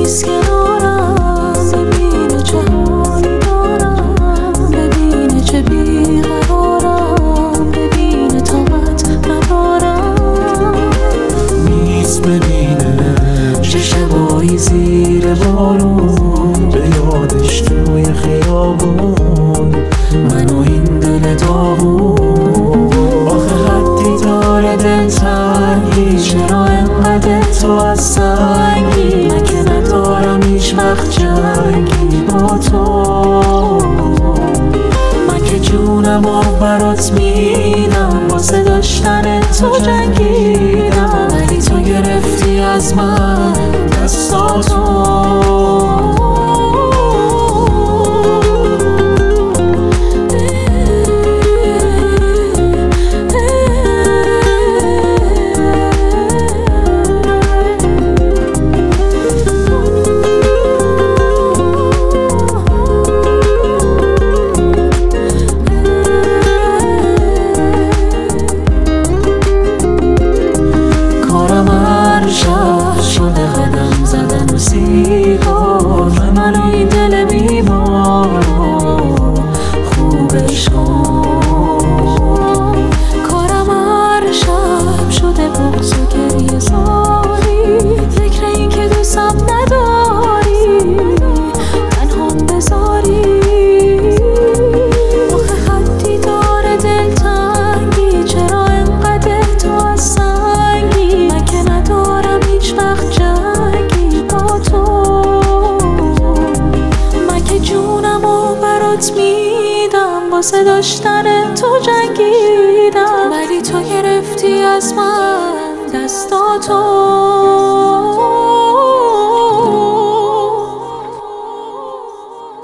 نیست کنارم، ببینه چه حالی دارم، ببینه چه بیقرارم، ببینه طاقت ندارم. نیست ببینه چه شبایی زیر بارون، به یادش توی خیابون من و این دل داغون. آخه حدی داره دلتنگی، چرا انقدر تو از سنگی؟ من که ندارم هیچ وقت جنگی با تو، من که جونم رو برات میدم، واسه داشتن تو جنگیدم، ولی تو گرفتی از من دستاتو. شده قدم زدن و سیگار، منو این دل بیمار خوبش کن. کارم هر شب شده بغض و گریه زاری، فکر این که دوستم نداری تنهام بذاری. آخه حدی داره دلتنگی، چرا انقدر تو از سنگی؟ من که ندارم هیچ وقت جنگی با تو، من که جونم رو برات میدم، واسه داشتن تو جنگیدم، ولی تو گرفتی از من دستاتو.